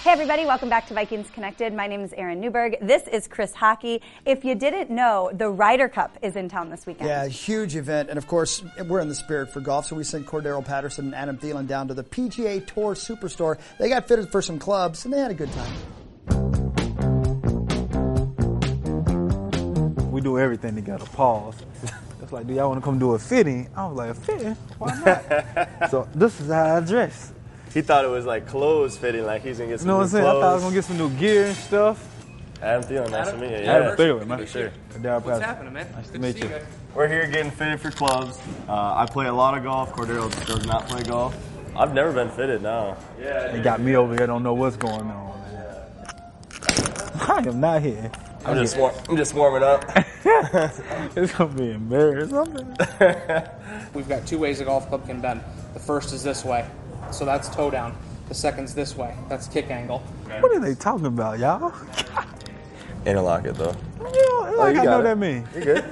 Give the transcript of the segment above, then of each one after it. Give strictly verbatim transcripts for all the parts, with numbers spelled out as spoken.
Hey everybody, welcome back to Vikings Connected. My name is Erin Newberg. This is Chris Hockey. If you didn't know, the Ryder Cup is in town this weekend. Yeah, huge event. And of course, we're in the spirit for golf, so we sent Cordero Patterson and Adam Thielen down to the P G A Tour Superstore. They got fitted for some clubs, and they had a good time. We do everything together. Pause. It's like, do y'all want to come do a fitting? I was like, a fitting? Why not? So this is how I dress. He thought it was like clothes fitting, like he's gonna get some You know what I'm new saying? clothes. I thought I was gonna get some new gear and stuff. Adam Thielen, nice to meet you. Yeah, Adam Thielen, man. for sure. What's happening, man? Nice Good to meet see you. you. We're here getting fitted for clubs. Uh, I play a lot of golf. Cordero does not play golf. I've never been fitted, no. Yeah. They got me over here, don't know what's going on. I am not here. I'm just war- I'm just warming up. It's gonna be embarrassing. We've got two ways a golf club can bend. The first is this way, so that's toe down. The second's this way, that's kick angle. What are they talking about, y'all? Interlock it though. You know, like you I got know it. that mean. You're good.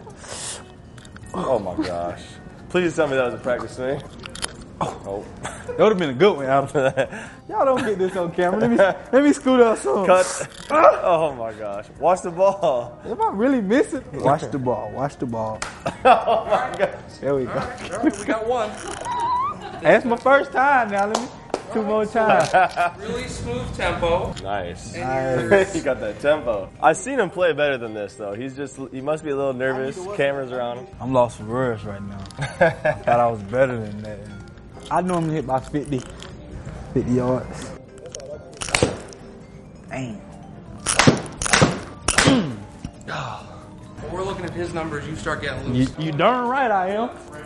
Oh my gosh. Please tell me that was a practice swing. Oh. That would have been a good one, Adam. Y'all don't get this on camera. Let me, let me scoot up some. Cut. Oh my gosh. Watch the ball. Am I really missing? Watch the ball. Watch the ball. Oh my gosh. There we go. All right, we got one. That's my first time now. Let me two more times. Really smooth tempo. Nice. Nice. He got that tempo. I've seen him play better than this though. He's just, he must be a little nervous. Cameras around him. I'm lost for words right now. I thought I was better than that. I normally hit by fifty, fifty yards. Damn. When we're looking at his numbers, you start getting You, loose. you darn right I am.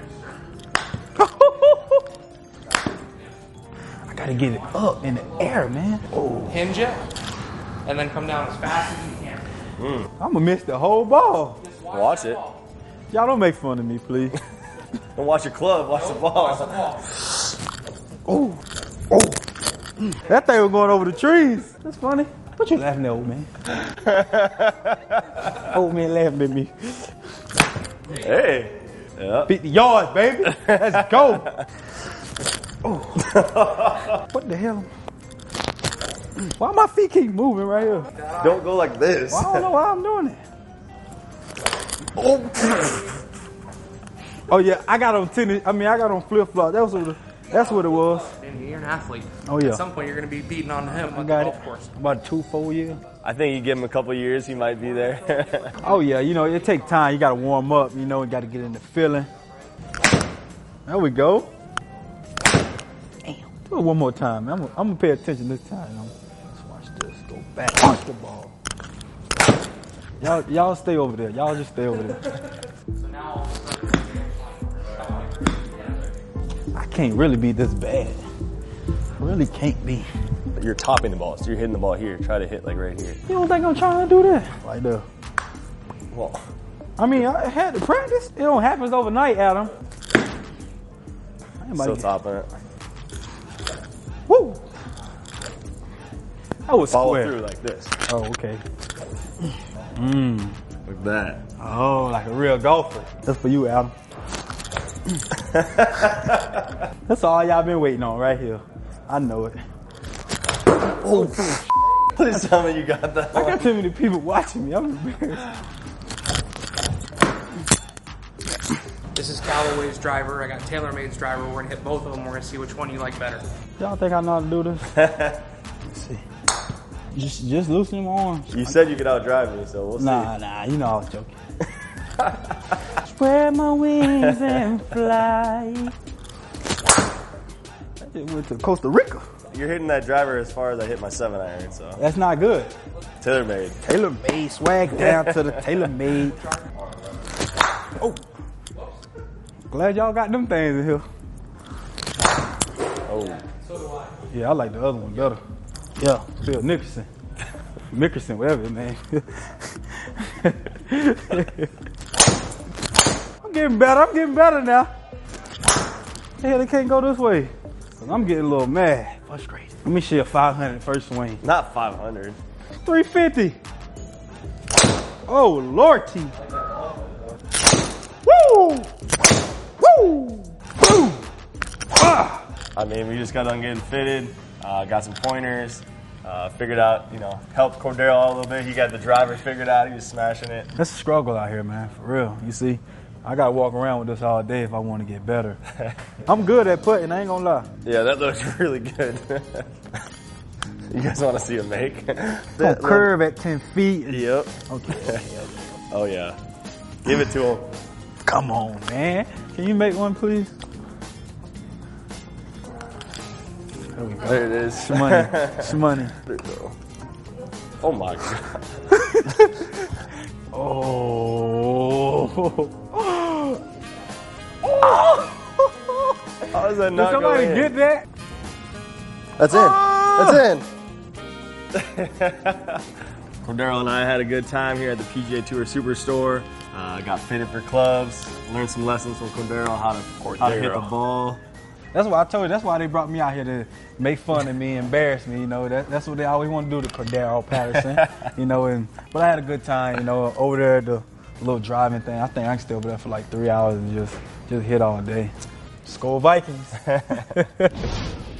I gotta get it up in the air, man. Oh. Hinge it, and then come down as fast as you can. I'm gonna miss the whole ball. Just Watch the it. ball. Y'all don't make fun of me, please. Don't watch your club, watch the Watch the ball. ball. Oh, oh. That thing was going over the trees. That's funny. What you laughing at, old man? Old man laughing at me. Hey. Yeah. fifty yards, baby. Let's go. Oh. What the hell? Why my feet keep moving right here? Don't go like this. Well, I don't know why I'm doing it. Oh. Oh yeah, I got on tennis. I mean, I got on flip flops. That was what it, that's what it was. And you're an athlete. Oh yeah. At some point, you're going to be beating on him I on the got golf it. course. About two, four years. I think you give him a couple years, he might be there. Oh yeah, you know it take time. You got to warm up. You know, you got to get in the feeling. There we go. Damn. Do it one more time. Man. I'm, I'm gonna pay attention this time. You know? Let's watch this. Go back. Watch the ball. Y'all, y'all stay over there. Y'all just stay over there. So now all of a sudden, I can't really be this bad. I really can't be. You're topping the ball, so you're hitting the ball here. Try to hit like right here. You don't think I'm trying to do that? Right there. Well, I mean, I had to practice. It don't happen overnight, Adam. still topping it. Woo! That was Follow square. through like this. Oh, okay. Mmm. Like that. Oh, like a real golfer. That's for you, Adam. That's all y'all been waiting on right here. I know it. Oh, Please tell me you got that I one. got too many people watching me. I'm embarrassed. this is Callaway's driver. I got TaylorMade's driver. We're going to hit both of them. We're going to see which one you like better. Y'all think I know how to do this? Let's see. Just, just loosen my arms. You said you could outdrive me, so we'll see. Nah, nah, you know I was joking. Spread my wings and fly. I just went to Costa Rica. You're hitting that driver as far as I hit my seven iron, so. That's not good. TaylorMade. TaylorMade, swag down to the TaylorMade. Oh. Glad y'all got them things in here. Oh. Yeah, I like the other one better. Yeah, Phil Nickerson. Mickerson, whatever his name. I'm getting better, I'm getting better now. The hell, they can't go this way. Cause I'm getting a little mad. Frustrated. Let me share five hundred first swing. Not five hundred. three fifty. Oh, Lordy. Woo! Woo! Woo! Ah! I mean, we just got done getting fitted. Uh, got some pointers. Uh, figured out, you know, helped Cordero out a little bit. He got the driver figured out. He was smashing it. It's a struggle out here, man, for real. You see, I got to walk around with this all day if I want to get better. I'm good at putting, I ain't going to lie. Yeah, that looks really good. You guys want to see him make? That curve at ten feet. Yep. Okay. Oh, yeah. Give it to him. Come on, man. Can you make one, please? There we go. There it is. Shmoney. Shmoney. There you go. Oh, my God. Oh. How does that Did not go somebody in? get that? That's in. That's in. Cordero and I had a good time here at the P G A Tour Superstore. Uh, got fitted for clubs. Learned some lessons from Cordero how to how to hit the ball. That's why I told you. That's why they brought me out here to make fun of me, embarrass me. You know, that, that's what they always want to do to Cordero Patterson. You know, and but I had a good time. You know, over there the little driving thing. I think I can stay over there for like three hours and just just hit all day. Skol Vikings.